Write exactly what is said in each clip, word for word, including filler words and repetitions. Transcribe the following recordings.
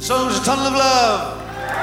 song's a tunnel of love.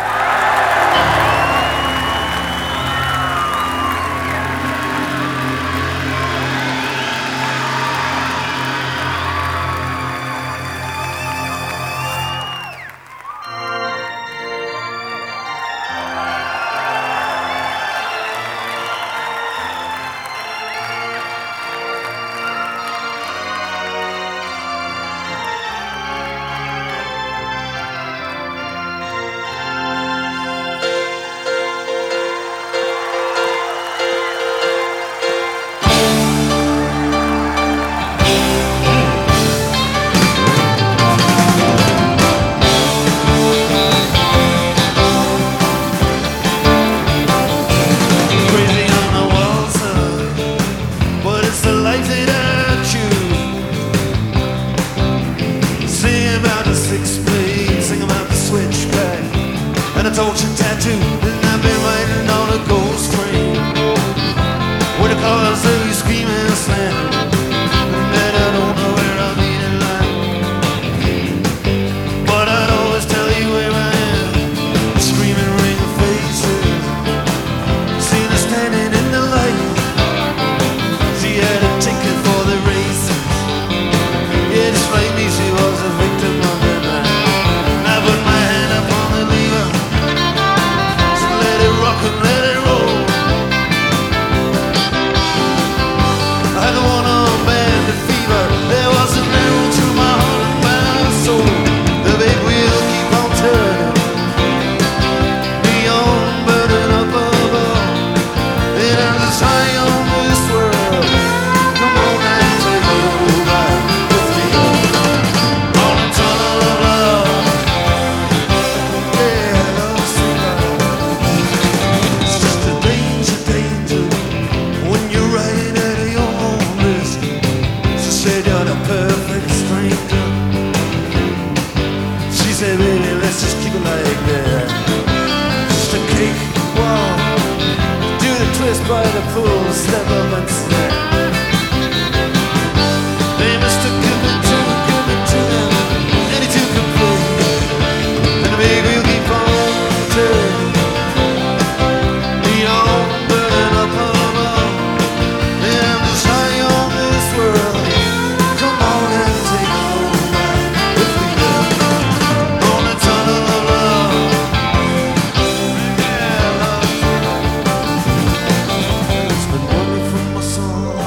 And a torture tattoo, and I've been writing on a gold string with the colors of you screaming and slamming, and I don't know where I'll be tonight, but I'd always tell you where I am. Screaming ring of faces, seen her standing in the light. She had a ticket for the races. Yeah, just like me, she was a victim of the night. I put my hand up on the lever, rock and let it roll. I had the one-arm band of fever. There was an arrow through my heart and my soul. The big wheel keep on turning, beyond burning up above. And I'm just high on this world. Come on and take a ride with me on a tunnel of love. Yeah, love super. Perfect stranger. She said, baby, let's just keep it like that. Just a cake walk, do the twist by the pool, step up and snap. They must have given to him, given to him, and he took a play. And the big wheel keep on turning, beyond burning up above. And I'm just high on this world. Song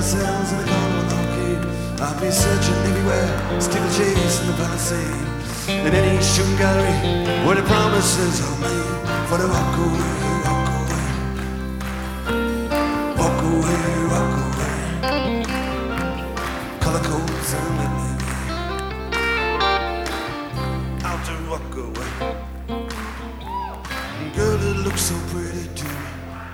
ourselves in a carnival arcade. I'll be searching everywhere, steeplechase in the Palisade, in any shooting gallery where the promises are made for the walk away, walk away, walk away, walk away. Color codes and midnight, out to walk away. Girl, it looks so pretty to me,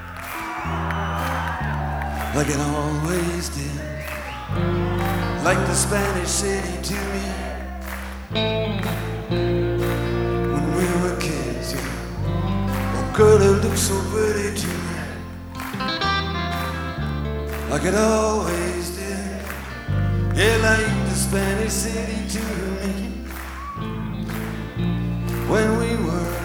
like it always did, like the Spanish city to me when we were kids, yeah. Oh, girl, it looks so pretty to me, like it always did, yeah, like the Spanish city to me when we were